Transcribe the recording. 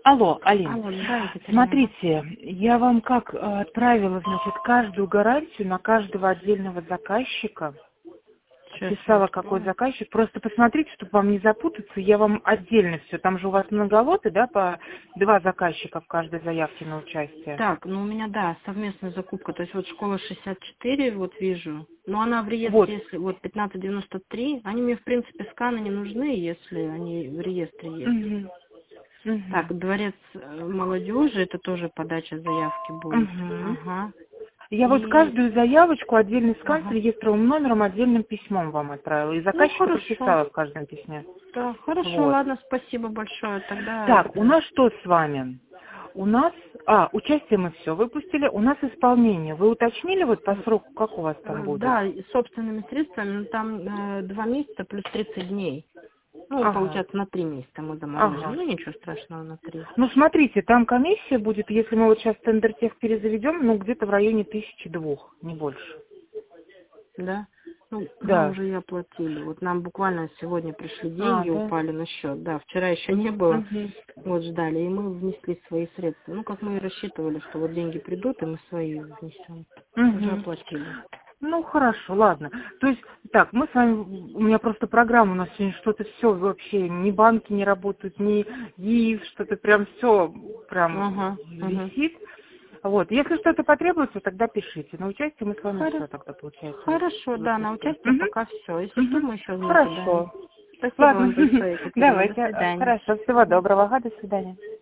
Алло, Алин, Алло, да, Екатерина. смотрите, я вам как отправила, значит, каждую гарантию на каждого отдельного заказчика. Сейчас Писала, я какой открою. заказчик. Просто посмотрите, чтобы вам не запутаться, я вам отдельно все. Там же у вас многолоты, да, по 2 заказчика в каждой заявке на участие. Так, ну у меня, да, совместная закупка. То есть вот школа 64, вот вижу. Но она в Вот. реестре, если вот 1593, они мне, в принципе, сканы не нужны, если они в реестре есть. Мгм. Так, Мгм. дворец молодежи, это тоже подача заявки будет. Мгм. Ага. Я вот И, каждую заявочку, отдельный скан с ага. реестровым номером, отдельным письмом вам отправила. И Ну, заказчика хорошо. прописала в каждом письме. Да, хорошо, Вот. ладно, спасибо большое. Тогда, Так, у нас что с вами? У нас, участие мы все выпустили, у нас исполнение. Вы уточнили вот по сроку, как у вас там будет? да, и собственными средствами, ну, там 2 месяца плюс 30 дней. Ну, Ага, получается, на 3 месяца мы заморозим. ага. Ну, ничего страшного, на 3. Ну, смотрите, там комиссия будет, если мы вот сейчас тендертех перезаведем, ну, где-то в районе 1002, не больше. Да? Ну, мы Да. уже и оплатили. Вот нам буквально сегодня пришли деньги, Да. упали на счет. Да, вчера еще не было. Угу. Вот ждали, и мы внесли свои средства. Ну, как мы и рассчитывали, что вот деньги придут, и мы свои внесем. Уже Угу. оплатили. Ну, хорошо, ладно. То есть, так, мы с вами, у меня просто программа, у нас сегодня что-то все вообще, ни банки не работают, ни ЕИС, что-то прям все прям Ага, ага. висит. Вот, если что-то потребуется, тогда пишите. На участие мы с вами все Хоро- тогда, получается, Хорошо, да, на выпустим. участие пока все. Если что, Мгм. мы еще заседаем. Хорошо. Спасибо Ладно, вам большое, Екатерина. До давайте, свидания. хорошо, всего доброго, до свидания.